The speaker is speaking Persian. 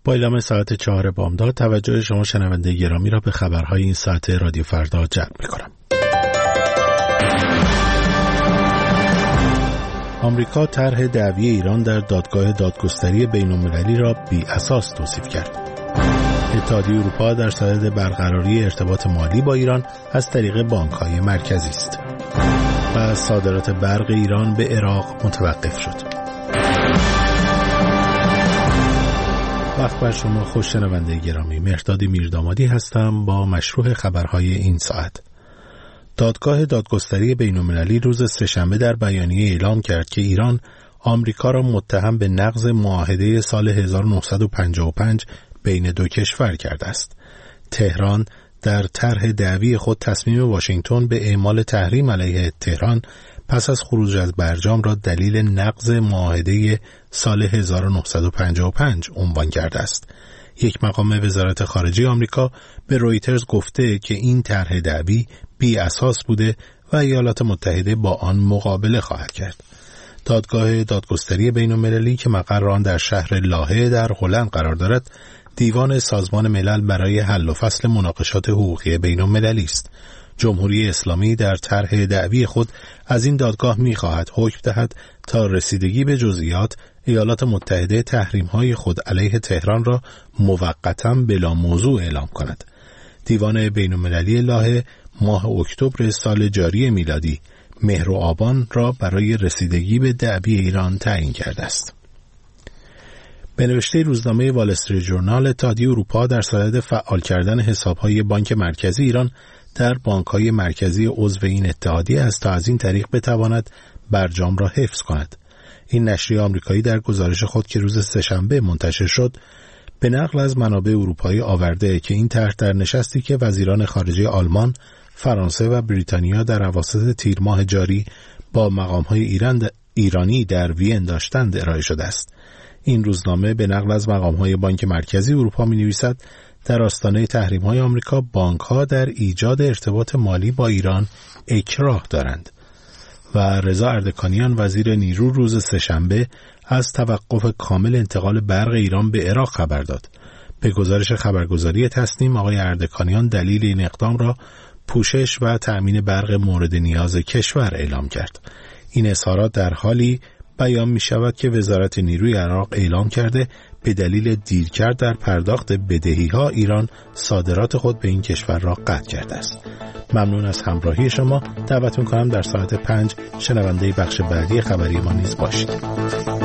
با اعلام ساعت 4 بامداد توجه شما شنونده گرامی را به خبرهای این ساعت رادیو فردا جلب می‌کنم. آمریکا طرح دعوی ایران در دادگاه دادگستری بین‌المللی را بی اساس توصیف کرد. اتحادیه اروپا در صدد برقراری ارتباط مالی با ایران از طریق بانک‌های مرکزی است. و صادرات برق ایران به عراق متوقف شد. وقت بر شما خوش شنونده گرامی، مهرداد میردامادی هستم با مشروع خبرهای این ساعت. دادگاه دادگستری بین‌المللی روز سه‌شنبه در بیانیه اعلام کرد که ایران آمریکا را متهم به نقض معاهده سال 1955 بین دو کشور کرده است. تهران در طرح دعوی خود تصمیم واشنگتن به اعمال تحریم علیه تهران پس از خروج از برجام را دلیل نقض معاهده سال 1955 عنوان کرده است. یک مقام وزارت خارجه آمریکا به رویترز گفته که این طرح دعوی بی اساس بوده و ایالات متحده با آن مقابله خواهد کرد. دادگاه دادگستری بین‌المللی که مقر آن در شهر لاهه در هلند قرار دارد، دیوان سازمان ملل برای حل و فصل مناقشات حقوقی بین‌المللی است. جمهوری اسلامی در طرح دعوی خود از این دادگاه می‌خواهد حکم دهد تا رسیدگی به جزئیات ایالات متحده تحریم‌های خود علیه تهران را موقتاً بلا موضوع اعلام کند. دیوان بین‌المللی لاهه ماه اکتبر سال جاری میلادی مهر و آبان را برای رسیدگی به دعوی ایران تعیین کرده است. به نوشته روزنامه وال استریت ژورنال، اتحادیه اروپا در صدد فعال کردن حساب‌های بانک مرکزی ایران در بانک‌های مرکزی عضو این اتحادیه است تا از این طریق بتواند برجام را حفظ کند. این نشریه آمریکایی در گزارش خود که روز سه‌شنبه منتشر شد به نقل از منابع اروپایی آورده که این طرح در نشستی که وزیران خارجه آلمان، فرانسه و بریتانیا در اواسط تیر ماه جاری با مقام‌های ایرانی در وین داشتند ارائه شده است. این روزنامه به نقل از مقام‌های بانک مرکزی اروپا می‌نویسد در آستانه تحریم‌های آمریکا بانک‌ها در ایجاد ارتباط مالی با ایران اکراه دارند. و رضا اردکانیان وزیر نیرو روز سه‌شنبه از توقف کامل انتقال برق ایران به عراق خبر داد. به گزارش خبرگزاری تسنیم آقای اردکانیان دلیل این اقدام را پوشش و تأمین برق مورد نیاز کشور اعلام کرد. این اظهارات در حالی بیان می شود که وزارت نیروی عراق اعلام کرده به دلیل دیرکرد در پرداخت بدهی‌ها ایران صادرات خود به این کشور را قطع کرده است. ممنون از همراهی شما. دعوت می‌کنم در ساعت 5 شنونده بخش بعدی خبری ما نیز باشید.